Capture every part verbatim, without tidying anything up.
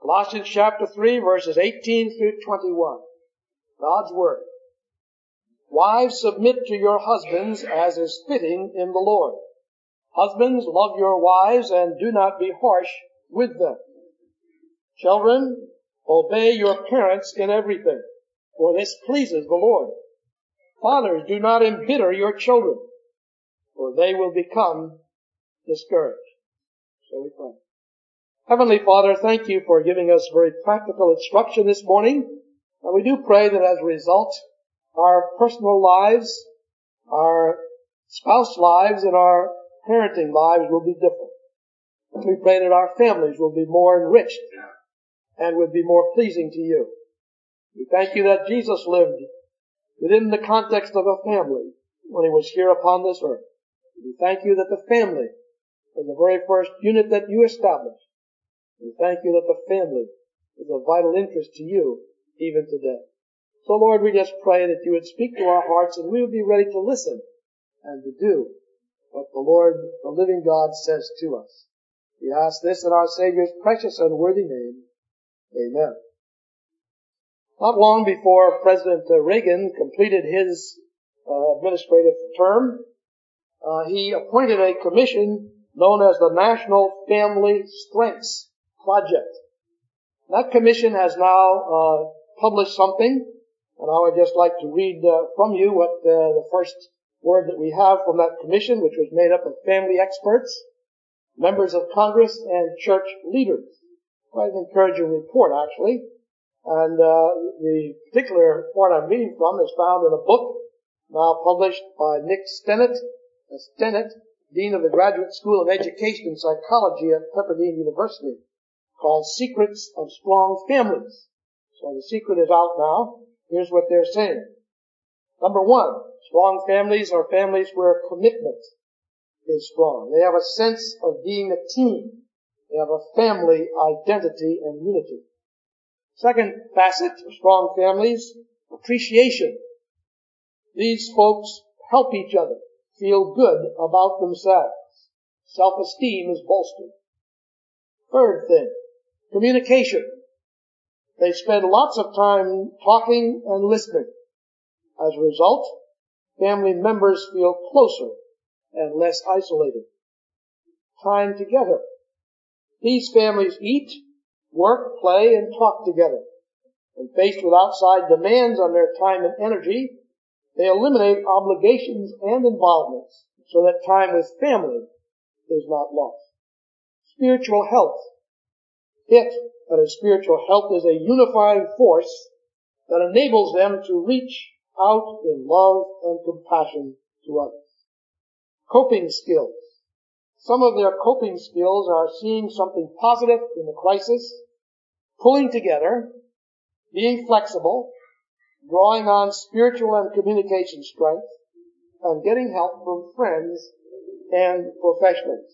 Colossians chapter three, verses eighteen through twenty-one. God's Word. Wives, submit to your husbands as is fitting in the Lord. Husbands, love your wives and do not be harsh with them. Children, obey your parents in everything, for this pleases the Lord. Fathers, do not embitter your children, for they will become discouraged. So we pray. Heavenly Father, thank you for giving us very practical instruction this morning. And we do pray that as a result, our personal lives, our spouse lives, and our parenting lives will be different. We pray that our families will be more enriched and would be more pleasing to you. We thank you that Jesus lived within the context of a family when he was here upon this earth. We thank you that the family was the very first unit that you established. We thank you that the family is of vital interest to you even today. So Lord, we just pray that you would speak to our hearts and we would be ready to listen and to do what the Lord, the living God, says to us. We ask this in our Savior's precious and worthy name. Amen. Not long before President Reagan completed his uh, administrative term, uh, he appointed a commission known as the National Family Strengths Project. That commission has now uh, published something, and I would just like to read uh, from you what uh, the first word that we have from that commission, which was made up of family experts, members of Congress, and church leaders. Quite an encouraging report, actually. And uh, the particular part I'm reading from is found in a book now published by Nick Stennett, uh, Stennett, Dean of the Graduate School of Education and Psychology at Pepperdine University, called Secrets of Strong Families. So the secret is out now. Here's what they're saying. Number one, strong families are families where commitment is strong. They have a sense of being a team. They have a family identity and unity. Second facet of strong families, appreciation. These folks help each other feel good about themselves. Self-esteem is bolstered. Third thing, communication. They spend lots of time talking and listening. As a result, family members feel closer and less isolated. Time together. These families eat, work, play, and talk together. When faced with outside demands on their time and energy, they eliminate obligations and involvements so that time with family is not lost. Spiritual health. It, that is spiritual health, is a unifying force that enables them to reach out in love and compassion to others. Coping skills. Some of their coping skills are seeing something positive in the crisis, pulling together, being flexible, drawing on spiritual and communication strength, and getting help from friends and professionals.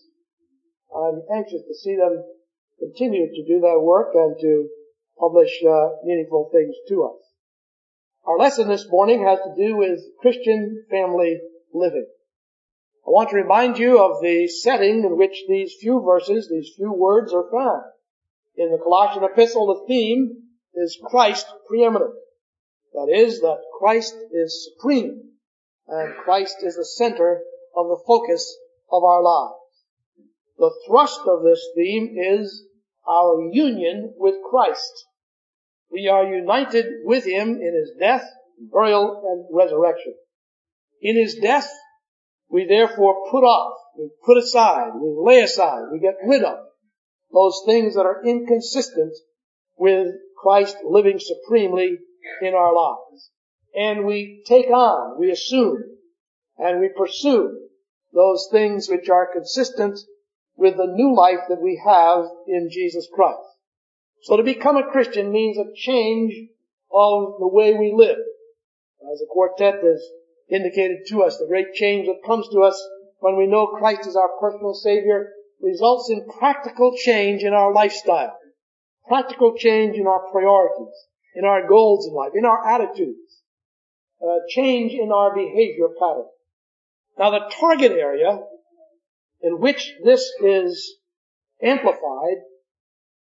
I'm anxious to see them continue to do their work and to publish uh, meaningful things to us. Our lesson this morning has to do with Christian family living. I want to remind you of the setting in which these few verses, these few words are found. In the Colossian epistle, the theme is Christ preeminent. That is, that Christ is supreme, and Christ is the center of the focus of our lives. The thrust of this theme is our union with Christ. We are united with Him in His death, burial, and resurrection. In His death, we therefore put off, we put aside, we lay aside, we get rid of those things that are inconsistent with Christ living supremely in our lives. And we take on, we assume, and we pursue those things which are consistent with the new life that we have in Jesus Christ. So to become a Christian means a change of the way we live. As the quartet has indicated to us, the great change that comes to us when we know Christ as our personal Savior results in practical change in our lifestyle, practical change in our priorities, in our goals in life, in our attitudes, uh, change in our behavior pattern. Now the target area in which this is amplified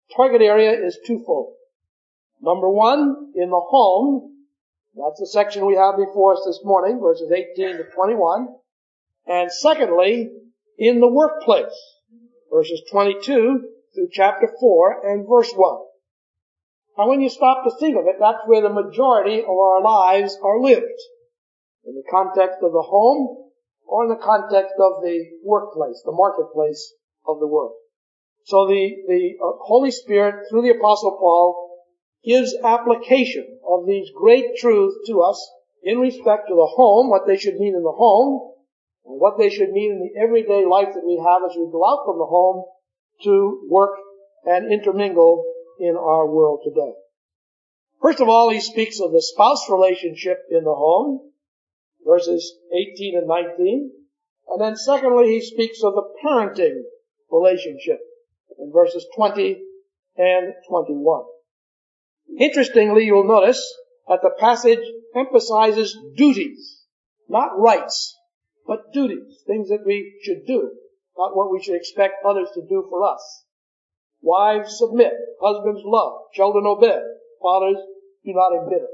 target area is twofold. Number one, in the home. That's the section we have before us this morning, verses eighteen to twenty-one. And secondly, in the workplace, verses twenty-two through chapter four and verse one. Now when you stop to think of it, that's where the majority of our lives are lived. In the context of the home, or in the context of the workplace, the marketplace of the world. So the, the Holy Spirit, through the Apostle Paul, gives application of these great truths to us in respect to the home, what they should mean in the home, and what they should mean in the everyday life that we have as we go out from the home to work and intermingle in our world today. First of all, he speaks of the spouse relationship in the home, verses eighteen and nineteen. And then secondly, he speaks of the parenting relationship in verses twenty and twenty-one. Interestingly, you'll notice that the passage emphasizes duties, not rights, but duties, things that we should do, not what we should expect others to do for us. Wives submit, husbands love, children obey, fathers do not embitter.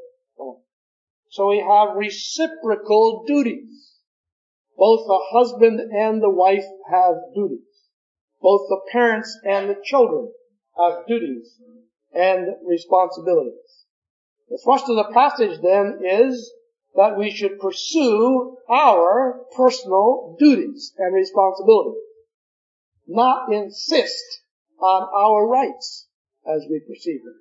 So we have reciprocal duties. Both the husband and the wife have duties. Both the parents and the children have duties and responsibilities. The thrust of the passage then is that we should pursue our personal duties and responsibilities, not insist on our rights as we perceive them.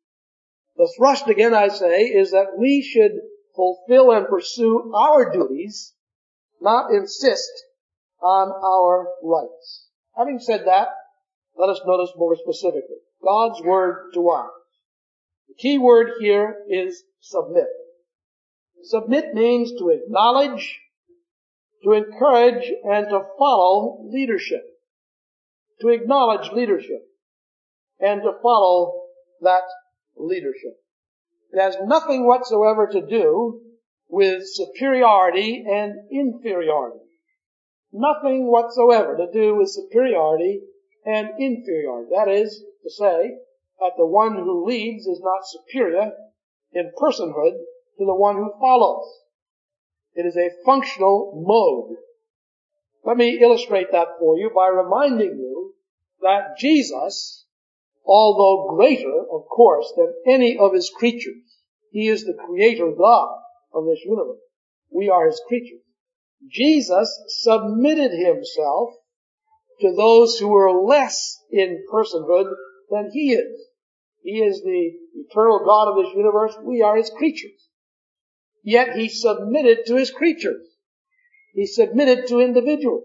The thrust, again, I say, is that we should fulfill and pursue our duties, not insist on our rights. Having said that, let us notice more specifically God's word to us. The key word here is submit. Submit means to acknowledge, to encourage, and to follow leadership. To acknowledge leadership and to follow that leadership. It has nothing whatsoever to do with superiority and inferiority. Nothing whatsoever to do with superiority and inferiority. That is to say that the one who leads is not superior in personhood to the one who follows. It is a functional mode. Let me illustrate that for you by reminding you that Jesus, although greater, of course, than any of his creatures, he is the creator God of this universe. We are his creatures. Jesus submitted himself to those who were less in personhood than he is. He is the eternal God of this universe. We are his creatures. Yet he submitted to his creatures. He submitted to individuals.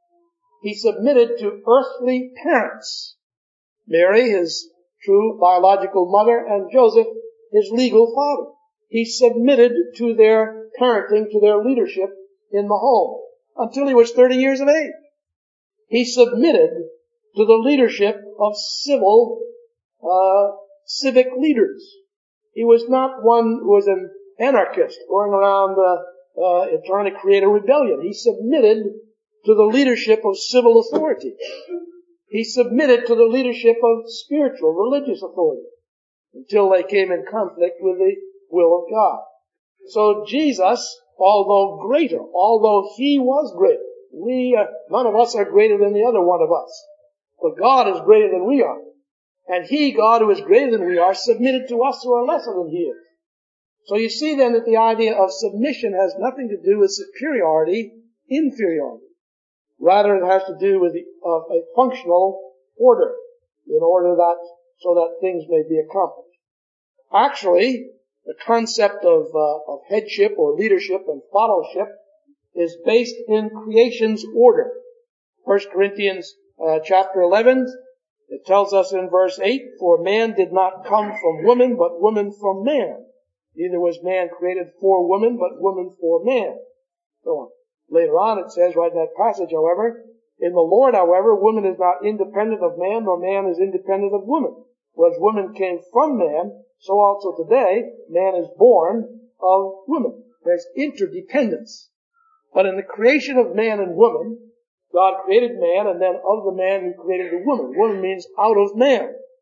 He submitted to earthly parents. Mary, his true biological mother, and Joseph, his legal father. He submitted to their parenting, to their leadership in the home until he was thirty years of age. He submitted to the leadership of civil, uh, civic leaders. He was not one who was an anarchist going around uh, uh, trying to create a rebellion. He submitted to the leadership of civil authority. He submitted to the leadership of spiritual, religious authority until they came in conflict with the will of God. So Jesus, although greater, although he was greater, we, uh, none of us are greater than the other one of us. But God is greater than we are. And he, God who is greater than we are, submitted to us who are lesser than he is. So you see then that the idea of submission has nothing to do with superiority, inferiority. Rather, it has to do with the, uh, a functional order, in order that, so that things may be accomplished. Actually, the concept of, uh, of headship or leadership and fellowship is based in creation's order. First Corinthians uh, chapter eleven, it tells us in verse eight, "For man did not come from woman, but woman from man. Neither was man created for woman, but woman for man." So on. Later on it says, right in that passage, however, "In the Lord, however, woman is not independent of man, nor man is independent of woman. For as woman came from man, so also today man is born of woman." There's interdependence. But in the creation of man and woman, God created man, and then of the man he created the woman. Woman means out of man.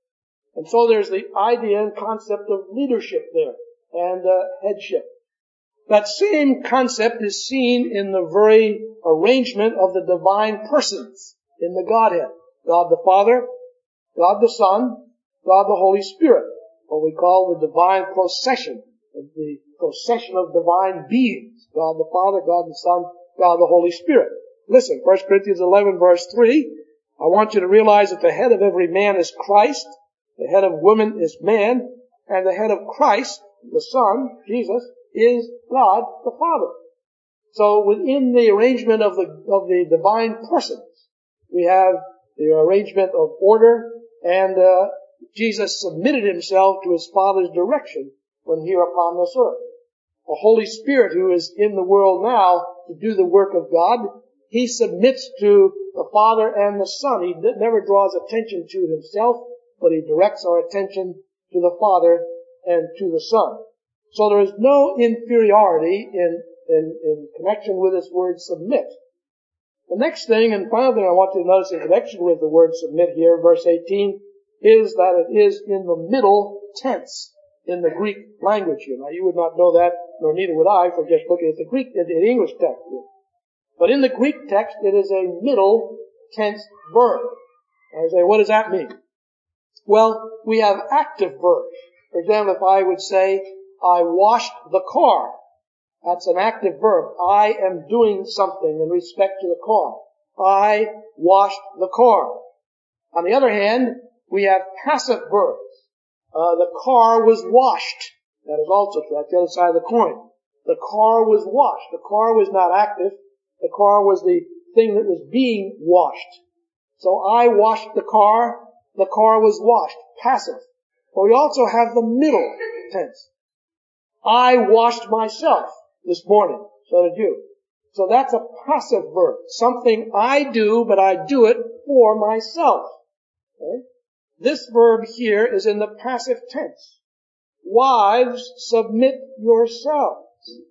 And so there's the idea and concept of leadership there and uh, headship. That same concept is seen in the very arrangement of the divine persons in the Godhead. God the Father, God the Son, God the Holy Spirit, what we call the divine procession, the procession of divine beings. God the Father, God the Son, God the Holy Spirit. Listen, First Corinthians eleven verse three, I want you to realize that the head of every man is Christ, the head of woman is man, and the head of Christ, the Son, Jesus, is God the Father. So within the arrangement of the, of the divine persons, we have the arrangement of order, and uh, Jesus submitted himself to his Father's direction when here upon this earth. The Holy Spirit, who is in the world now to do the work of God, he submits to the Father and the Son. He never draws attention to himself, but he directs our attention to the Father and to the Son. So there is no inferiority in, in, in connection with this word submit. The next thing and final thing I want you to notice in connection with the word submit here, verse eighteen, is that it is in the middle tense in the Greek language here. Now you would not know that, nor neither would I, for just looking at the Greek, at the English text here. But in the Greek text, it is a middle tense verb. I say, what does that mean? Well, we have active verbs. For example, if I would say, I washed the car, that's an active verb. I am doing something in respect to the car. I washed the car. On the other hand, we have passive verbs. Uh, the car was washed. That is also true. That's the other side of the coin. The car was washed. The car was not active. The car was the thing that was being washed. So I washed the car. The car was washed. Passive. But we also have the middle tense. I washed myself this morning. So did you. So that's a passive verb. Something I do, but I do it for myself. Okay? This verb here is in the passive tense. Wives, submit yourselves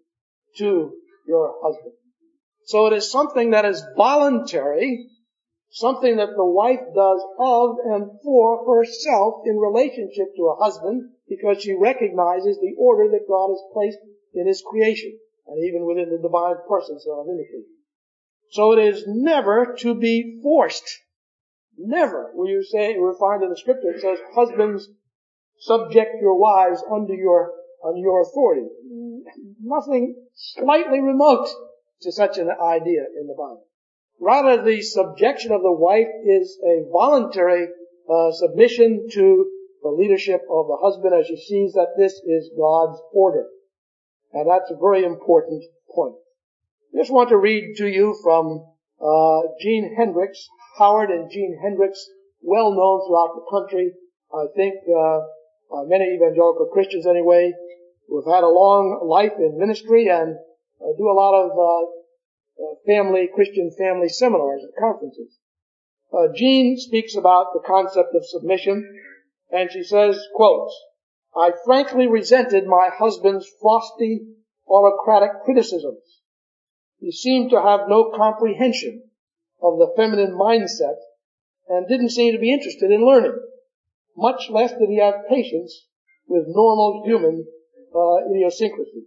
to your husband. So it is something that is voluntary, something that the wife does of and for herself in relationship to her husband, because she recognizes the order that God has placed in his creation, and even within the divine persons that I've indicated. So it is never to be forced. Never will you say, we'll find in the scripture, it says, husbands, subject your wives under your, under your authority. Nothing slightly remote to such an idea in the Bible. Rather, the subjection of the wife is a voluntary uh, submission to the leadership of the husband as she sees that this is God's order. And that's a very important point. I just want to read to you from uh Gene Hendricks, Howard and Gene Hendricks, well known throughout the country. I think uh, uh many evangelical Christians anyway, who have had a long life in ministry and uh, do a lot of uh, uh family, Christian family seminars and conferences. Uh, Jean speaks about the concept of submission, and she says, quotes, I frankly resented my husband's frosty, autocratic criticisms. He seemed to have no comprehension of the feminine mindset and didn't seem to be interested in learning. Much less did he have patience with normal human uh, idiosyncrasy.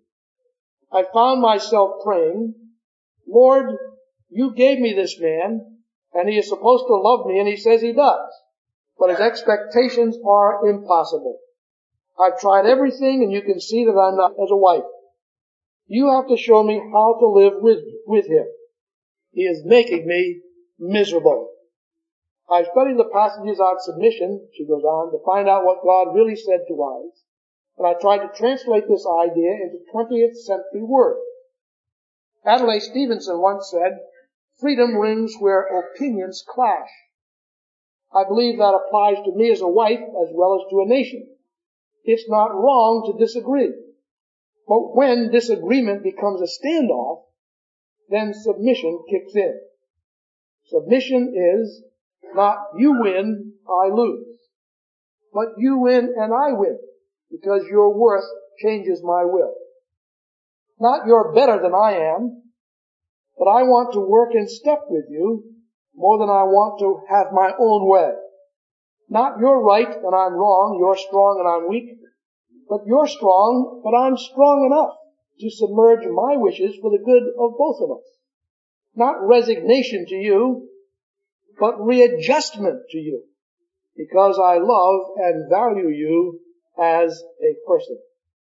I found myself praying, Lord, you gave me this man, and he is supposed to love me, and he says he does. But his expectations are impossible. I've tried everything, and you can see that I'm not as a wife. You have to show me how to live with, with him. He is making me miserable. I've studied the passages on submission, she goes on, to find out what God really said to wives. And I tried to translate this idea into twentieth century words. Adlai Stevenson once said, freedom rings where opinions clash. I believe that applies to me as a wife as well as to a nation. It's not wrong to disagree. But when disagreement becomes a standoff, then submission kicks in. Submission is not you win, I lose. But you win and I win, because your worth changes my will. Not you're better than I am, but I want to work in step with you more than I want to have my own way. Not you're right and I'm wrong, you're strong and I'm weak, but you're strong, but I'm strong enough to submerge my wishes for the good of both of us. Not resignation to you, but readjustment to you, because I love and value you as a person.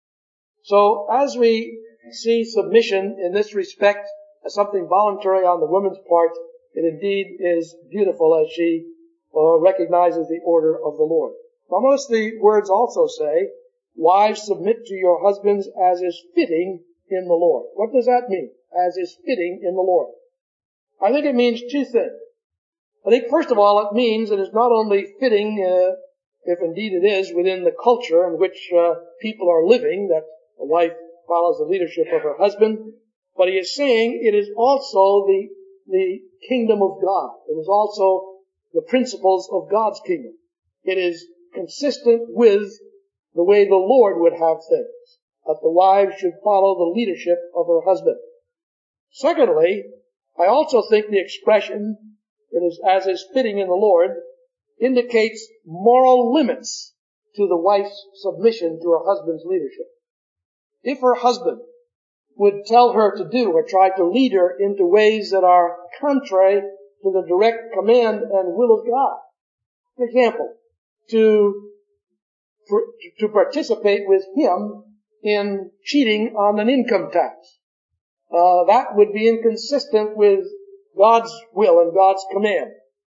So as we see submission in this respect as something voluntary on the woman's part, it indeed is beautiful as she uh, recognizes the order of the Lord. Now notice the words also say, wives, submit to your husbands as is fitting in the Lord. What does that mean? As is fitting in the Lord. I think it means two things. I think first of all it means it is not only fitting, uh, if indeed it is, within the culture in which uh, people are living, that a wife follows the leadership of her husband, but he is saying it is also the, the kingdom of God. It is also the principles of God's kingdom. It is consistent with the way the Lord would have things, that the wife should follow the leadership of her husband. Secondly, I also think the expression, it is as is fitting in the Lord, indicates moral limits to the wife's submission to her husband's leadership. If her husband would tell her to do or try to lead her into ways that are contrary to the direct command and will of God, for example, to for, to participate with him in cheating on an income tax, uh, that would be inconsistent with God's will and God's command,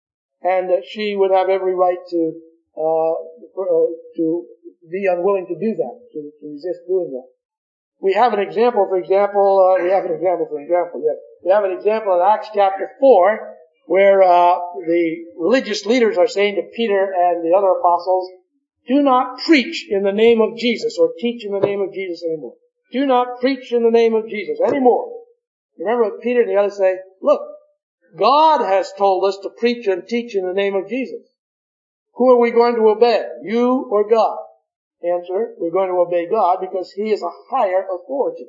and that she would have every right to uh, for, uh, to be unwilling to do that, to, to resist doing that. We have an example, for example, uh, we have an example, for example, yes. We have an example in Acts chapter four, where uh, the religious leaders are saying to Peter and the other apostles, do not preach in the name of Jesus or teach in the name of Jesus anymore. Do not preach in the name of Jesus anymore. Remember what Peter and the others say? Look, God has told us to preach and teach in the name of Jesus. Who are we going to obey? You or God? Answer, we're going to obey God because He is a higher authority.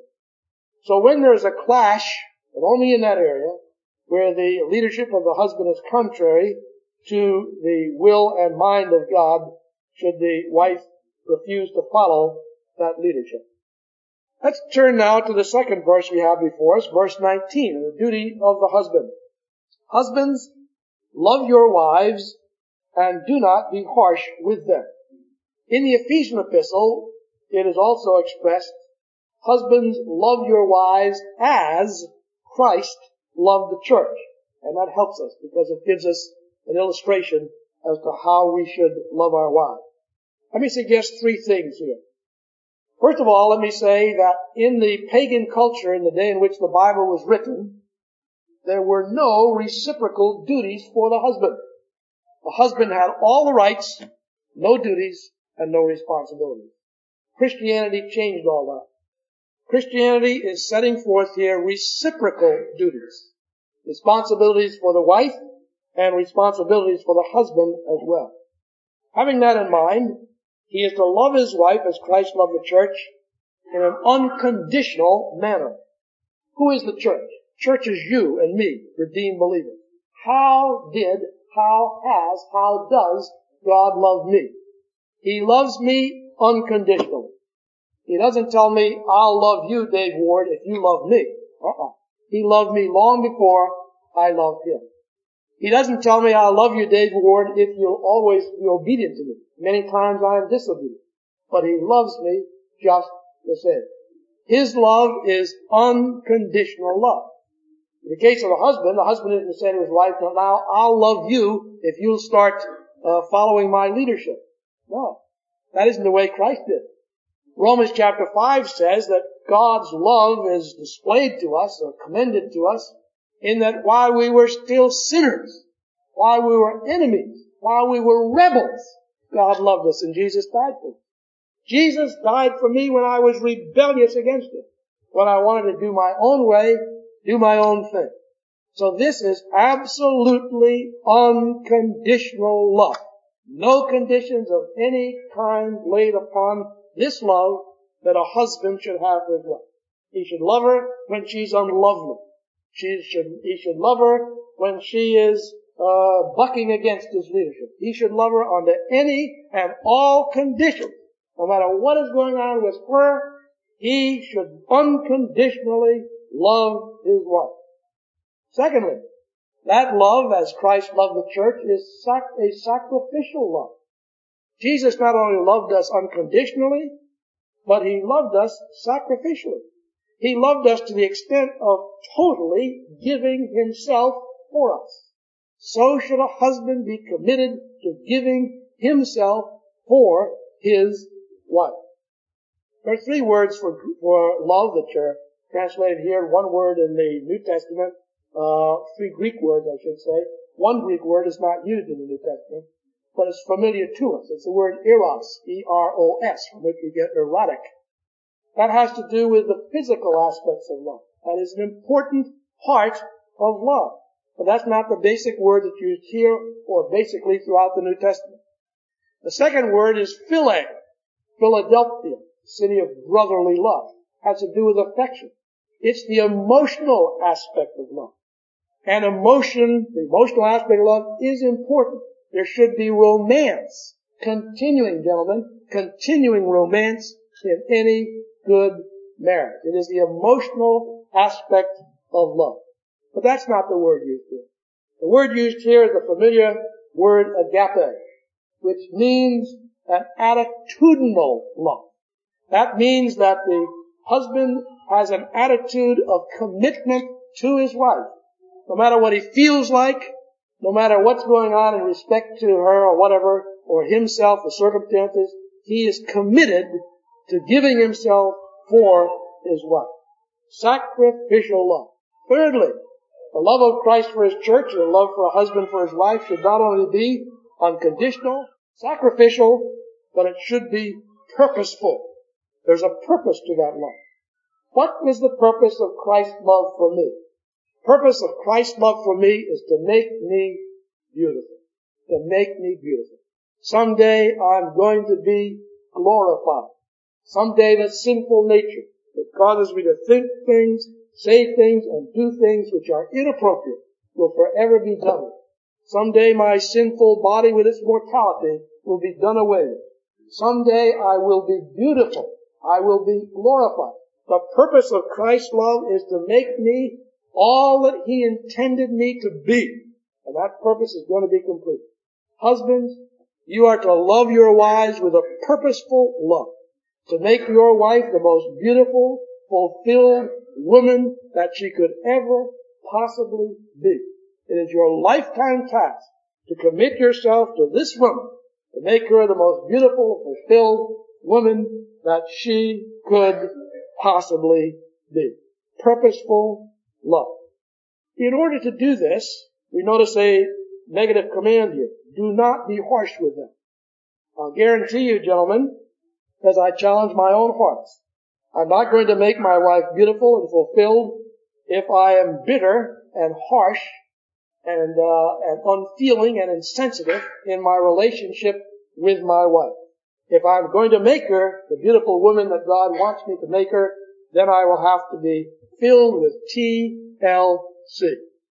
So when there's a clash, but only in that area, where the leadership of the husband is contrary to the will and mind of God, should the wife refuse to follow that leadership. Let's turn now to the second verse we have before us, verse nineteen, the duty of the husband. Husbands, love your wives and do not be harsh with them. In the Ephesian epistle, it is also expressed, husbands, love your wives as Christ loved the church. And that helps us because it gives us an illustration as to how we should love our wives. Let me suggest three things here. First of all, let me say that in the pagan culture in the day in which the Bible was written, there were no reciprocal duties for the husband. The husband had all the rights, no duties, and no responsibilities. Christianity changed all that. Christianity is setting forth here reciprocal duties. Responsibilities for the wife and responsibilities for the husband as well. Having that in mind, he is to love his wife as Christ loved the church in an unconditional manner. Who is the church? Church is you and me, redeemed believers. How did, how has, how does God love me? He loves me unconditionally. He doesn't tell me, I'll love you, Dave Ward, if you love me. Uh-uh. He loved me long before I loved him. He doesn't tell me, I'll love you, Dave Ward, if you'll always be obedient to me. Many times I am disobedient. But he loves me just the same. His love is unconditional love. In the case of the husband, the husband isn't saying to his wife, now I'll love you if you'll start uh, following my leadership. No. That isn't the way Christ did. Romans chapter five says that God's love is displayed to us or commended to us in that while we were still sinners, while we were enemies, while we were rebels, God loved us and Jesus died for us. Jesus died for me when I was rebellious against Him, when I wanted to do my own way, do my own thing. So this is absolutely unconditional love. No conditions of any kind laid upon this love that a husband should have for his wife. He should love her when she's unlovely. She should, he should love her when she is uh, bucking against his leadership. He should love her under any and all conditions. No matter what is going on with her, he should unconditionally love his wife. Secondly, that love, as Christ loved the church, is sac- a sacrificial love. Jesus not only loved us unconditionally, but he loved us sacrificially. He loved us to the extent of totally giving himself for us. So should a husband be committed to giving himself for his wife. There are three words for, for love that are translated here. One word in the New Testament, uh, three Greek words, I should say. One Greek word is not used in the New Testament, but it's familiar to us. It's the word eros, E R O S, from which we get erotic. That has to do with the physical aspects of love. That is an important part of love. But that's not the basic word that's used here or basically throughout the New Testament. The second word is phile, Philadelphia, city of brotherly love. Has to do with affection. It's the emotional aspect of love. And emotion, the emotional aspect of love is important. There should be romance. Continuing, gentlemen, continuing romance in any good marriage. It is the emotional aspect of love. But that's not the word used here. The word used here is the familiar word agape, which means an attitudinal love. That means that the husband has an attitude of commitment to his wife. No matter what he feels like, no matter what's going on in respect to her or whatever, or himself, the circumstances, he is committed to giving himself for his wife. Sacrificial love. Thirdly, the love of Christ for his church and the love for a husband for his wife should not only be unconditional, sacrificial, but it should be purposeful. There's a purpose to that love. What is the purpose of Christ's love for me? The purpose of Christ's love for me is to make me beautiful. To make me beautiful. Someday I'm going to be glorified. Someday that sinful nature that causes me to think things, say things, and do things which are inappropriate will forever be done with. Someday my sinful body with its mortality will be done away with. Someday I will be beautiful. I will be glorified. The purpose of Christ's love is to make me all that he intended me to be. And that purpose is going to be complete. Husbands, you are to love your wives with a purposeful love. To make your wife the most beautiful, fulfilled woman that she could ever possibly be. It is your lifetime task to commit yourself to this woman, to make her the most beautiful, fulfilled woman that she could possibly be. Purposeful love. In order to do this, we notice a negative command here. Do not be harsh with them. I'll guarantee you, gentlemen, as I challenge my own hearts, I'm not going to make my wife beautiful and fulfilled if I am bitter and harsh and, uh, and unfeeling and insensitive in my relationship with my wife. If I'm going to make her the beautiful woman that God wants me to make her, then I will have to be filled with T L C.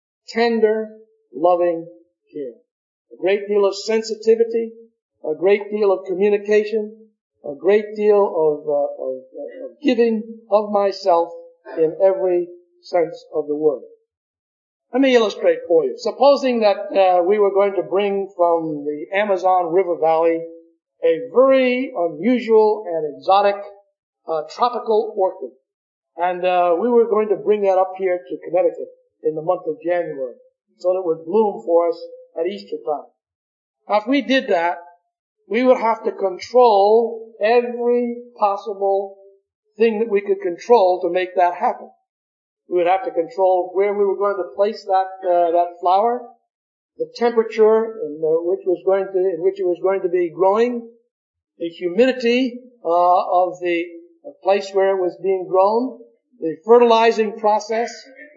Tender, loving care. A great deal of sensitivity, a great deal of communication, a great deal of, uh, of, of giving of myself in every sense of the word. Let me illustrate for you. Supposing that uh, we were going to bring from the Amazon River Valley a very unusual and exotic uh, tropical orchid. And uh, we were going to bring that up here to Connecticut in the month of January so that it would bloom for us at Easter time. Now, if we did that, we would have to control every possible thing that we could control to make that happen. We would have to control where we were going to place that uh, that flower, the temperature in uh, which was going to in which it was going to be growing, the humidity uh, of the place where it was being grown, the fertilizing process,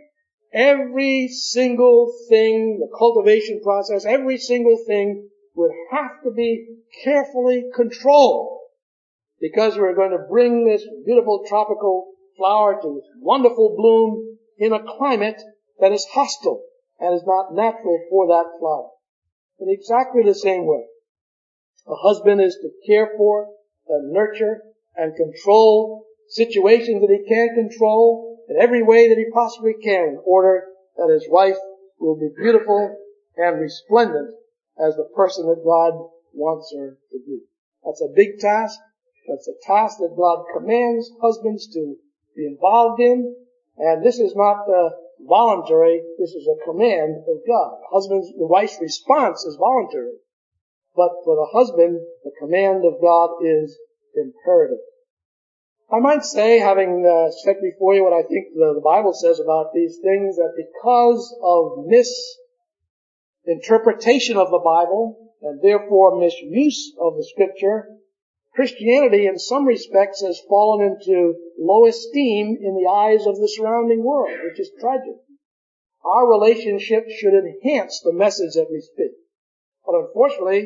every single thing, the cultivation process, every single thing would have to be carefully controlled because we're going to bring this beautiful tropical flower to its wonderful bloom in a climate that is hostile and is not natural for that flower. In exactly the same way, a husband is to care for and nurture and control situations that he can control in every way that he possibly can in order that his wife will be beautiful and resplendent as the person that God wants her to be. That's a big task. That's a task that God commands husbands to be involved in. And this is not uh, voluntary. This is a command of God. Husband's, the wife's response is voluntary. But for the husband, the command of God is imperative. I might say, having uh, set before you what I think the, the Bible says about these things, that because of misinterpretation of the Bible, and therefore misuse of the Scripture, Christianity in some respects has fallen into low esteem in the eyes of the surrounding world, which is tragic. Our relationship should enhance the message that we speak. But unfortunately,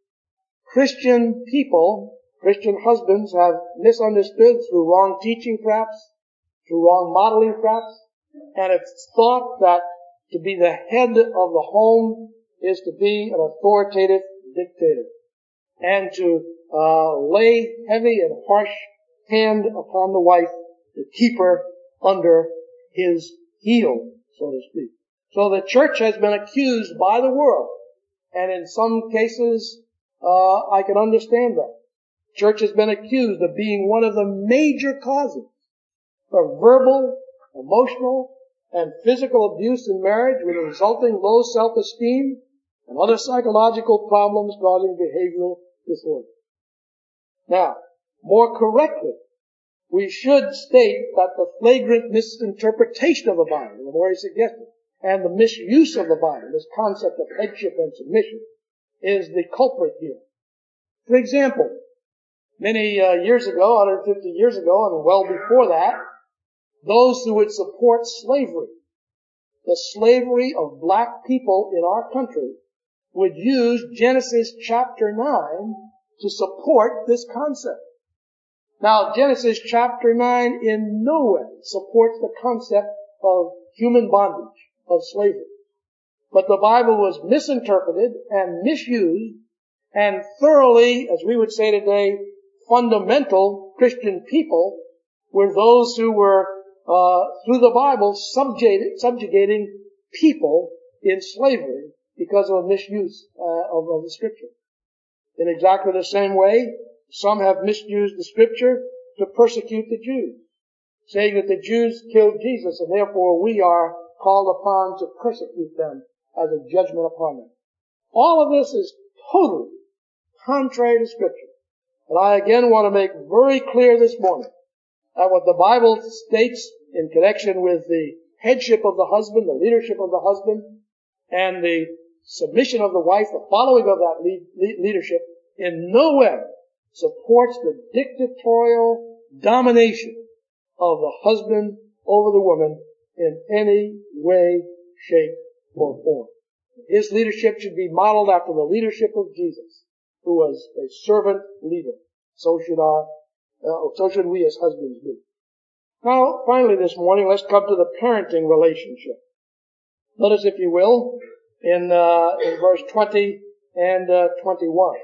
Christian people, Christian husbands have misunderstood through wrong teaching perhaps, through wrong modeling perhaps, and have thought that to be the head of the home is to be an authoritative dictator and to uh, lay heavy and harsh hand upon the wife to keep her under his heel, so to speak. So the church has been accused by the world, and in some cases, uh, I can understand that. Church has been accused of being one of the major causes for verbal, emotional, and physical abuse in marriage with resulting low self-esteem and other psychological problems causing behavioral disorder. Now, more correctly, we should state that the flagrant misinterpretation of the Bible, the more he suggested, and the misuse of the Bible, this concept of headship and submission, is the culprit here. For example, many uh, years ago, one hundred fifty years ago, and well before that, those who would support slavery, the slavery of black people in our country, would use Genesis chapter nine to support this concept. Now, Genesis chapter nine in no way supports the concept of human bondage, of slavery. But the Bible was misinterpreted and misused, and thoroughly, as we would say today, fundamental Christian people were those who were, uh, through the Bible, subjugated, subjugating people in slavery because of a misuse uh, of, of the Scripture. In exactly the same way, some have misused the Scripture to persecute the Jews, saying that the Jews killed Jesus and therefore we are called upon to persecute them as a judgment upon them. All of this is totally contrary to Scripture. And I again want to make very clear this morning that what the Bible states in connection with the headship of the husband, the leadership of the husband, and the submission of the wife, the following of that lead, lead, leadership, in no way supports the dictatorial domination of the husband over the woman in any way, shape, or form. His leadership should be modeled after the leadership of Jesus, who was a servant leader. So should our, uh, so should we as husbands be. Now, finally this morning, let's come to the parenting relationship. Notice, if you will, in, uh, in verse twenty and uh, twenty-one.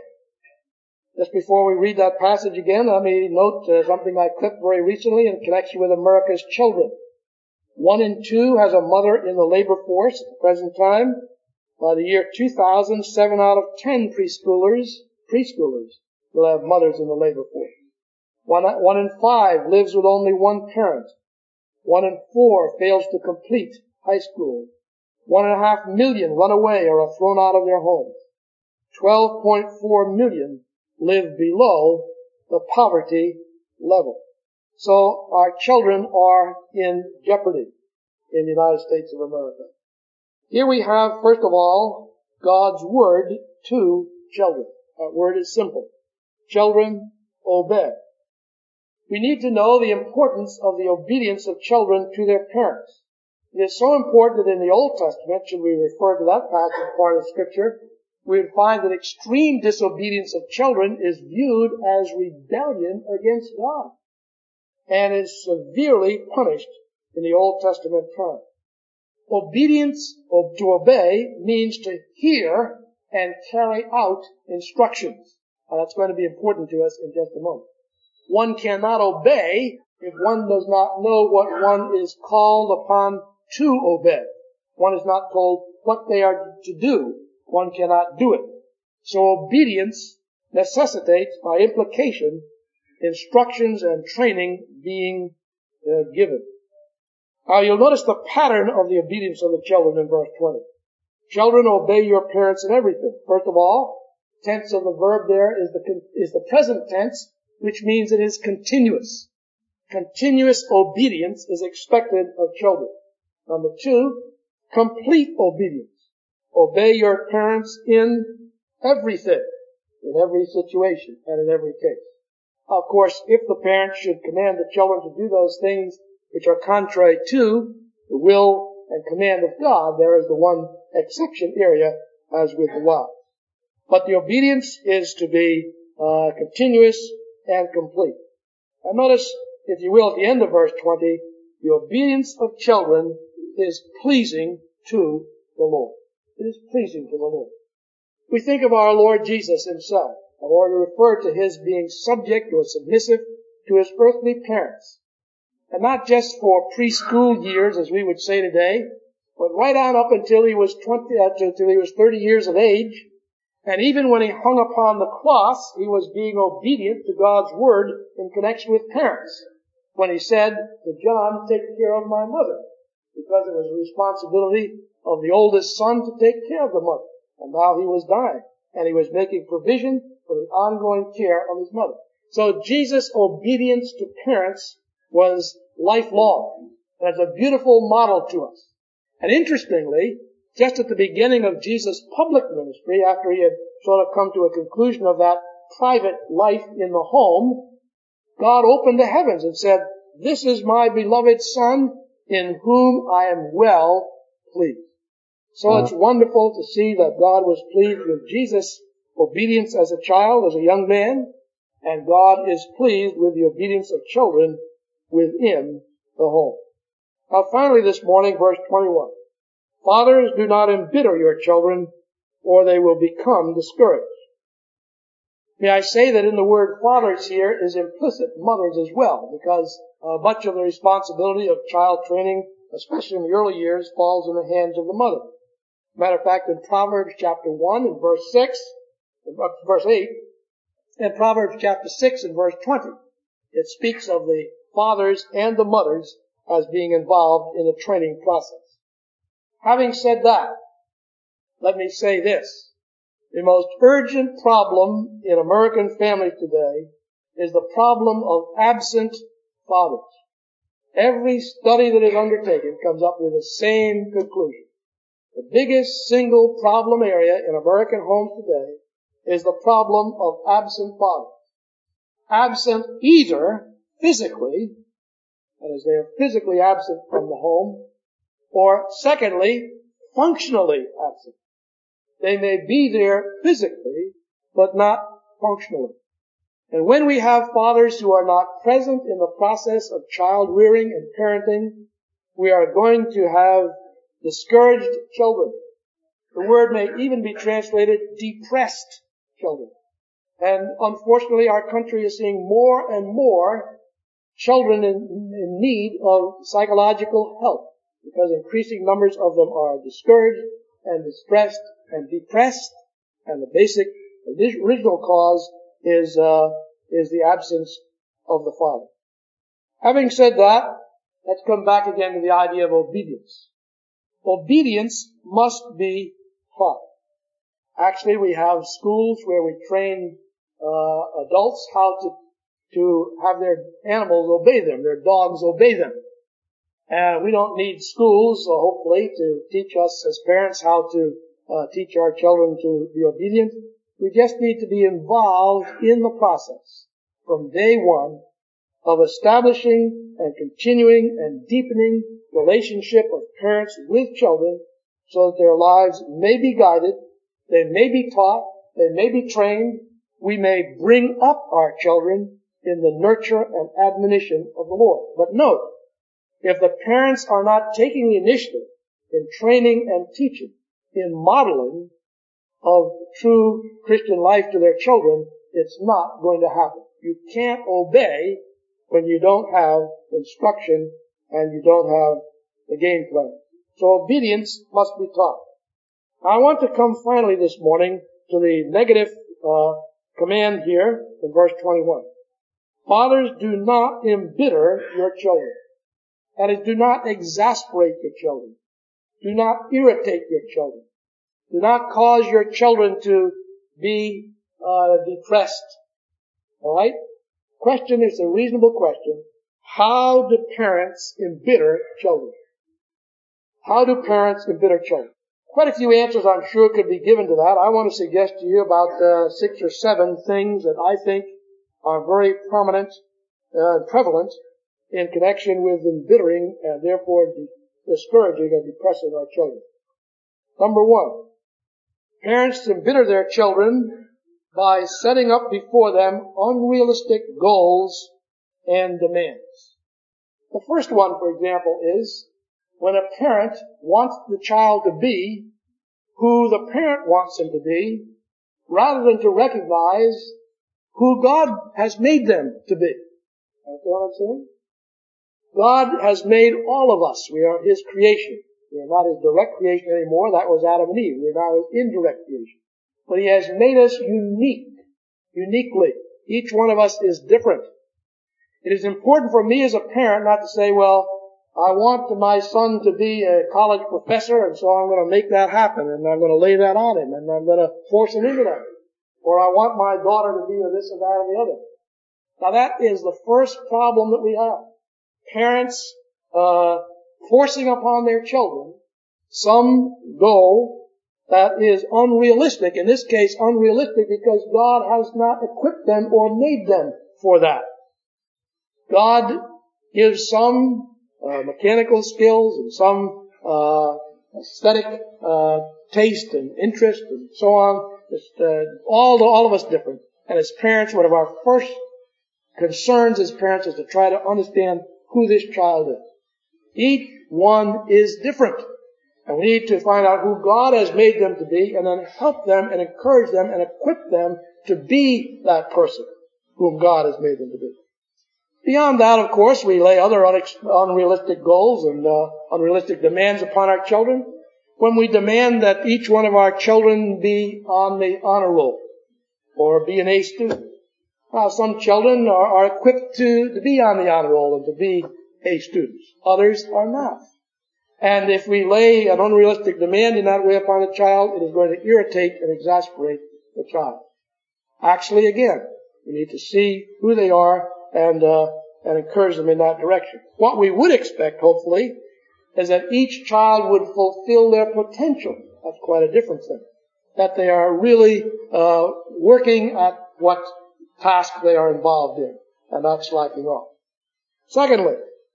Just before we read that passage again, let me note uh, something I clipped very recently in connection with America's children. One in two has a mother in the labor force at the present time. By the year two thousand, seven out of ten preschoolers, preschoolers will have mothers in the labor force. One, one in five lives with only one parent. One in four fails to complete high school. One and a half million run away or are thrown out of their homes. twelve point four million live below the poverty level. So our children are in jeopardy in the United States of America. Here we have, first of all, God's word to children. That word is simple. Children, obey. We need to know the importance of the obedience of children to their parents. It is so important that in the Old Testament, should we refer to that passage part of Scripture, we would find that extreme disobedience of children is viewed as rebellion against God and is severely punished in the Old Testament terms. Obedience, or to obey, means to hear and carry out instructions. Now, that's going to be important to us in just a moment. One cannot obey if one does not know what one is called upon to obey. One is not told what they are to do. One cannot do it. So obedience necessitates, by implication, instructions and training being uh, given. Now you'll notice the pattern of the obedience of the children in verse twenty. Children, obey your parents in everything. First of all, tense of the verb there is the, is the present tense, which means it is continuous. Continuous obedience is expected of children. Number two, complete obedience. Obey your parents in everything, in every situation, and in every case. Of course, if the parents should command the children to do those things which are contrary to the will and command of God, there is the one exception area, as with the wives. But the obedience is to be uh, continuous and complete. And notice, if you will, at the end of verse twenty, the obedience of children is pleasing to the Lord. It is pleasing to the Lord. We think of our Lord Jesus himself. I've already referred to his being subject or submissive to his earthly parents. And not just for preschool years, as we would say today, but right on up until he was twenty, uh, until he was thirty years of age. And even when he hung upon the cross, he was being obedient to God's word in connection with parents. When he said to John, take care of my mother, because it was the responsibility of the oldest son to take care of the mother. And now he was dying, and he was making provision for the ongoing care of his mother. So Jesus' obedience to parents was lifelong. And it's a beautiful model to us. And interestingly, just at the beginning of Jesus' public ministry, after he had sort of come to a conclusion of that private life in the home, God opened the heavens and said, this is my beloved Son, in whom I am well pleased. So it's wonderful to see that God was pleased with Jesus' obedience as a child, as a young man, and God is pleased with the obedience of children within the home. Now finally this morning, verse twenty-one. Fathers, do not embitter your children, or they will become discouraged. May I say that in the word fathers here is implicit mothers as well, because uh, much of the responsibility of child training, especially in the early years, falls in the hands of the mother. Matter of fact, in Proverbs chapter one and verse six, verse eight, and Proverbs chapter six and verse twenty, it speaks of the fathers and the mothers as being involved in the training process. Having said that, let me say this. The most urgent problem in American families today is the problem of absent fathers. Every study that is undertaken comes up with the same conclusion. The biggest single problem area in American homes today is the problem of absent fathers. Absent either physically, that is, they are physically absent from the home, or secondly, functionally absent. They may be there physically, but not functionally. And when we have fathers who are not present in the process of child rearing and parenting, we are going to have discouraged children. The word may even be translated depressed children. And unfortunately, our country is seeing more and more children in, in need of psychological help, because increasing numbers of them are discouraged and distressed and depressed, and the basic original cause is uh, is the absence of the father. Having said that, let's come back again to the idea of obedience. Obedience must be taught. Actually, we have schools where we train uh, adults how to to have their animals obey them, their dogs obey them. And we don't need schools, uh, hopefully, to teach us as parents how to uh, teach our children to be obedient. We just need to be involved in the process from day one of establishing and continuing and deepening relationship of parents with children so that their lives may be guided, they may be taught, they may be trained, we may bring up our children in the nurture and admonition of the Lord. But note, if the parents are not taking the initiative in training and teaching, in modeling of true Christian life to their children, it's not going to happen. You can't obey when you don't have instruction and you don't have the game plan. So obedience must be taught. I want to come finally this morning to the negative uh, command here in verse twenty-one. Fathers, do not embitter your children. That is, do not exasperate your children. Do not irritate your children. Do not cause your children to be uh, depressed. All right? Question is a reasonable question. How do parents embitter children? How do parents embitter children? Quite a few answers, I'm sure, could be given to that. I want to suggest to you about uh, six or seven things that I think are very prominent, uh, prevalent in connection with embittering and therefore de- discouraging and depressing our children. Number one, parents embitter their children by setting up before them unrealistic goals and demands. The first one, for example, is when a parent wants the child to be who the parent wants him to be, rather than to recognize who God has made them to be. Understand what I'm saying? God has made all of us. We are His creation. We are not His direct creation anymore. That was Adam and Eve. We are now His indirect creation. But He has made us unique, uniquely. Each one of us is different. It is important for me as a parent not to say, well, I want my son to be a college professor, and so I'm going to make that happen, and I'm going to lay that on him, and I'm going to force him into that. Or I want my daughter to be this and that and the other. Now that is the first problem that we have. Parents uh forcing upon their children some goal that is unrealistic. In this case, unrealistic because God has not equipped them or made them for that. God gives some uh, mechanical skills and some uh aesthetic uh taste and interest and so on. Just, uh, all, the, all of us different. And as parents, one of our first concerns as parents is to try to understand who this child is. Each one is different. And we need to find out who God has made them to be and then help them and encourage them and equip them to be that person whom God has made them to be. Beyond that, of course, we lay other unex- unrealistic goals and uh, unrealistic demands upon our children. When we demand that each one of our children be on the honor roll or be an A student. Now, some children are, are equipped to, to be on the honor roll and to be A students. Others are not. And if we lay an unrealistic demand in that way upon a child, it is going to irritate and exasperate the child. Actually, again, we need to see who they are and uh, and encourage them in that direction. What we would expect, hopefully, is that each child would fulfill their potential. That's quite a different thing. That they are really uh working at what task they are involved in and not slacking off. Secondly,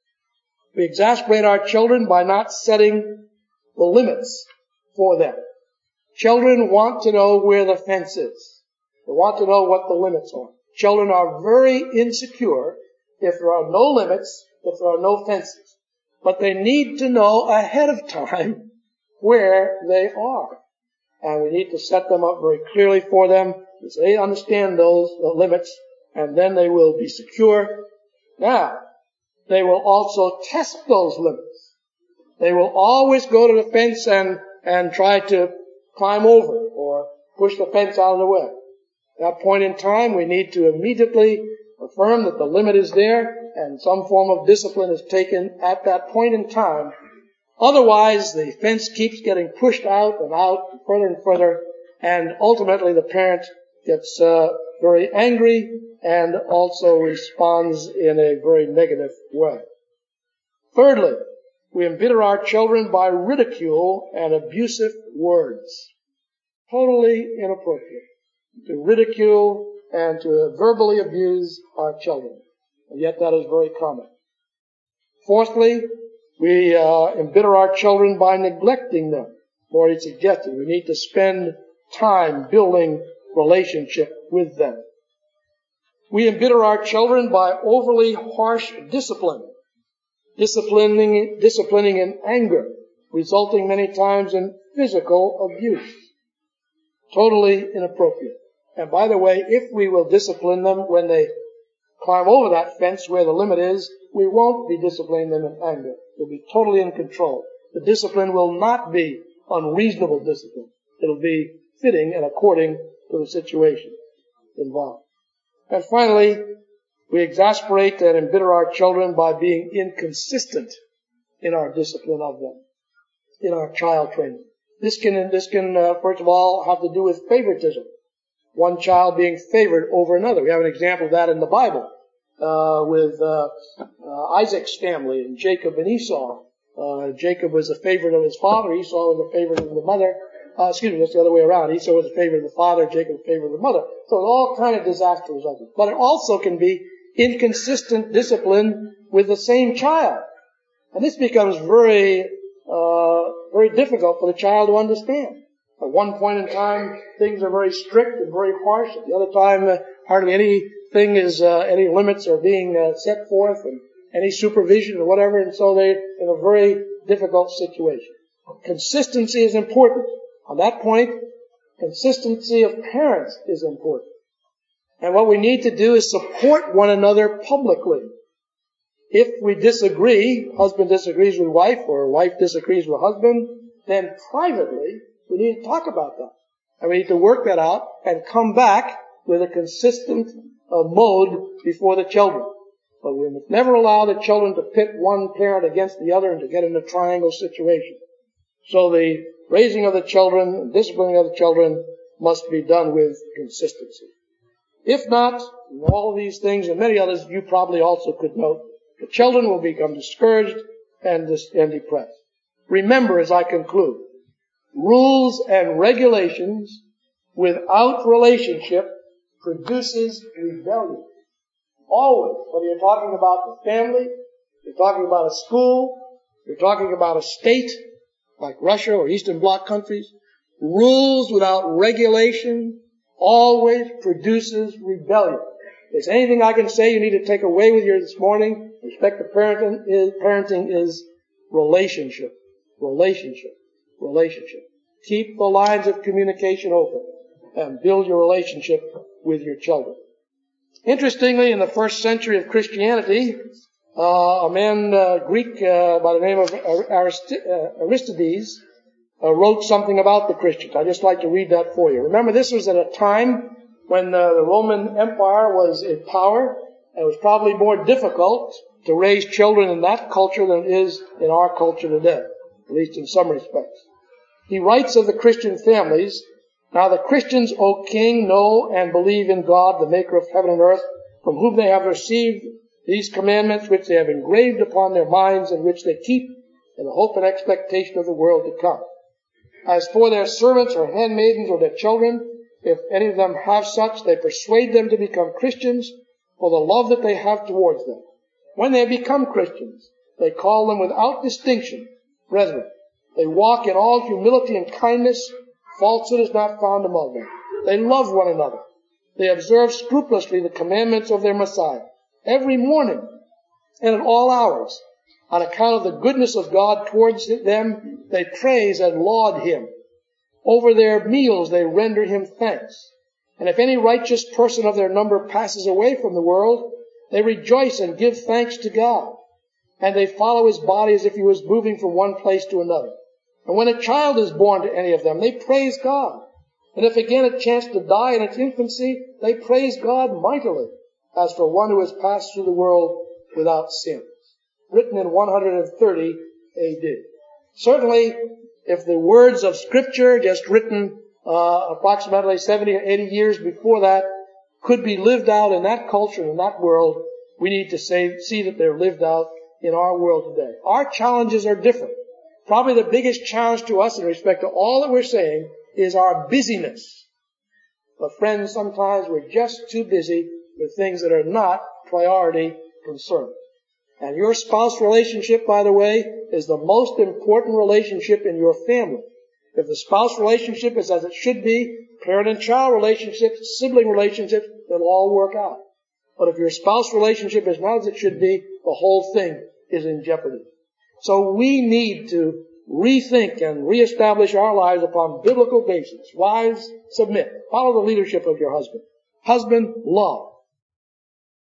we exasperate our children by not setting the limits for them. Children want to know where the fence is. They want to know what the limits are. Children are very insecure if there are no limits, if there are no fences. But they need to know ahead of time where they are. And we need to set them up very clearly for them so they understand those the limits, and then they will be secure. Now, they will also test those limits. They will always go to the fence and, and try to climb over or push the fence out of the way. At that point in time, we need to immediately affirm that the limit is there and some form of discipline is taken at that point in time. Otherwise, the fence keeps getting pushed out and out and further and further, and ultimately the parent gets uh, very angry and also responds in a very negative way. Thirdly, we embitter our children by ridicule and abusive words. Totally inappropriate to ridicule and to verbally abuse our children. And yet that is very common. Fourthly, we uh, embitter our children by neglecting them. Already suggested, we need to spend time building relationship with them. We embitter our children by overly harsh discipline, disciplining, disciplining in anger resulting many times in physical abuse. Totally inappropriate. And by the way, if we will discipline them when they climb over that fence where the limit is, we won't be disciplining them in anger. We'll be totally in control. The discipline will not be unreasonable discipline. It'll be fitting and according to the situation involved. And finally, we exasperate and embitter our children by being inconsistent in our discipline of them, in our child training. This can, this can, uh, first of all, have to do with favoritism. One child being favored over another. We have an example of that in the Bible, uh, with, uh, uh, Isaac's family and Jacob and Esau. Uh, Jacob was a favorite of his father. Esau was a favorite of the mother. Uh, excuse me, that's the other way around. Esau was a favorite of the father. Jacob was a favorite of the mother. So all kind of disaster resulted. But it also can be inconsistent discipline with the same child. And this becomes very, uh, very difficult for the child to understand. At one point in time, things are very strict and very harsh. At the other time, uh, hardly anything is, uh, any limits are being uh, set forth and any supervision or whatever. And so they're in a very difficult situation. Consistency is important. On that point, consistency of parents is important. And what we need to do is support one another publicly. If we disagree, husband disagrees with wife or wife disagrees with husband, then privately we need to talk about that. And we need to work that out and come back with a consistent uh, mode before the children. But we must never allow the children to pit one parent against the other and to get in a triangle situation. So the raising of the children, disciplining of the children must be done with consistency. If not, all of these things and many others you probably also could note, the children will become discouraged and, dis- and depressed. Remember, as I conclude, rules and regulations without relationship produces rebellion. Always. Whether you're talking about the family, you're talking about a school, you're talking about a state, like Russia or Eastern Bloc countries, rules without regulation always produces rebellion. If there's anything I can say you need to take away with you this morning, respect to parenting is, parenting is relationship. Relationship. Relationship. Keep the lines of communication open and build your relationship with your children. Interestingly, in the first century of Christianity, uh, a man, uh, Greek, uh, by the name of Arist- uh, Aristides, uh, wrote something about the Christians. I'd just like to read that for you. Remember, this was at a time when uh, the Roman Empire was in power, and it was probably more difficult to raise children in that culture than it is in our culture today, at least in some respects. He writes of the Christian families, "Now the Christians, O King, know and believe in God, the maker of heaven and earth, from whom they have received these commandments which they have engraved upon their minds and which they keep in the hope and expectation of the world to come. As for their servants or handmaidens or their children, if any of them have such, they persuade them to become Christians for the love that they have towards them. When they become Christians, they call them without distinction brethren. They walk in all humility and kindness. Falsehood is not found among them. They love one another. They observe scrupulously the commandments of their Messiah. Every morning and at all hours, on account of the goodness of God towards them, they praise and laud Him. Over their meals they render Him thanks. And if any righteous person of their number passes away from the world, they rejoice and give thanks to God. And they follow His body as if He was moving from one place to another. And when a child is born to any of them, they praise God. And if again it chanced to die in its infancy, they praise God mightily, as for one who has passed through the world without sin." Written in one hundred thirty A D. Certainly, if the words of Scripture, just written uh, approximately seventy or eighty years before that, could be lived out in that culture, in that world, we need to say, see that they're lived out in our world today. Our challenges are different. Probably the biggest challenge to us in respect to all that we're saying is our busyness. But friends, sometimes we're just too busy with things that are not priority concerns. And your spouse relationship, by the way, is the most important relationship in your family. If the spouse relationship is as it should be, parent and child relationships, sibling relationships, it'll all work out. But if your spouse relationship is not as it should be, the whole thing is in jeopardy. So we need to rethink and reestablish our lives upon biblical basis. Wives, submit. Follow the leadership of your husband. Husband, love.